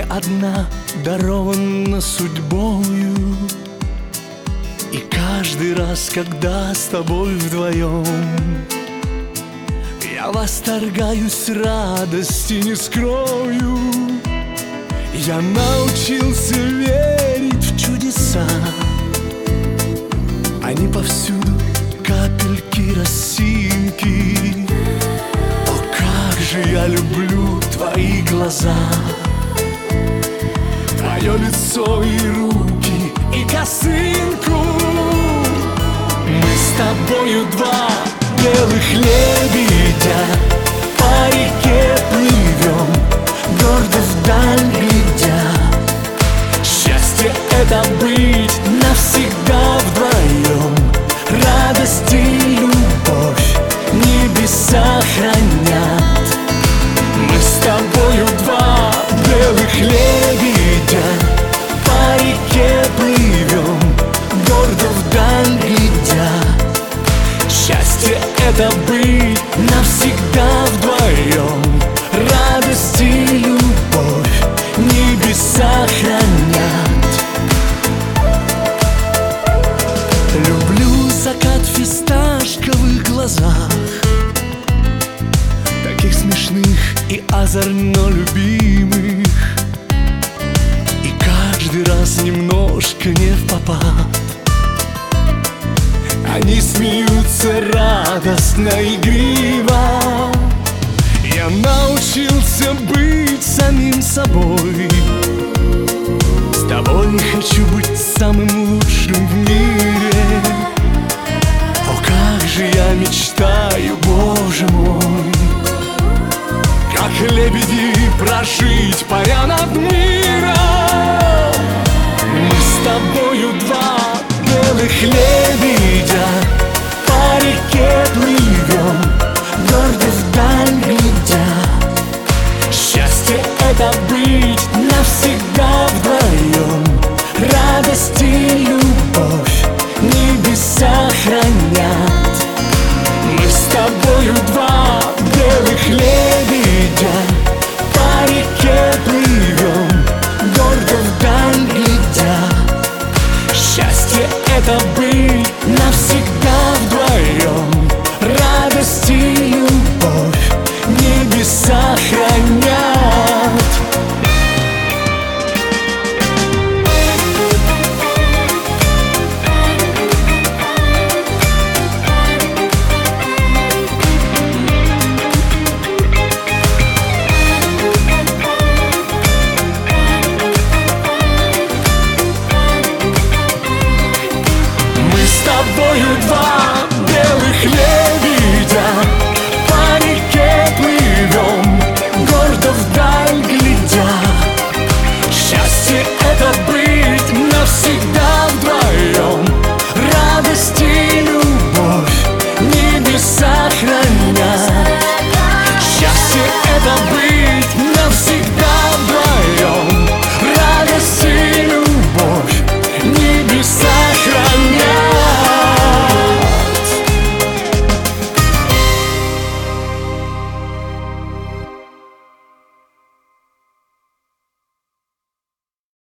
одна дарована судьбою, и каждый раз, когда с тобой вдвоем, я восторгаюсь, радости не скрою. Я научился верить в чудеса, они повсюду, капельки росинки. О, как же я люблю твои глаза, твое лицо и руки, и косынку. Мы с тобою два белых лебедя, по реке плывем, гордо вдаль глядя. Счастье — это быть навсегда вдвоем, радость и любовь небеса хранят. Мы с тобою два белых лебедя, по реке плывем, гордо вдаль глядя. Счастье — это быть навсегда вдвоем, радость и любовь небеса хранят. Люблю закат в фисташковых глазах, таких смешных и озорно любимых, и каждый раз немножко не впопад. Они смеются радостно, игриво. Я научился быть самим собой, с тобой хочу быть самым лучшим в мире. О, как же я мечтаю, Боже мой, как лебеди прожить, паря над миром. Мы с тобою два белых лебедя, по реке плывем, гордо вдаль глядя. Счастье — это быть навсегда вдвоем, радость и любовь небеса хранят. Мы с тобою два белых лебедя, по реке плывем, гордо вдаль глядя. Счастье — это быть навсегда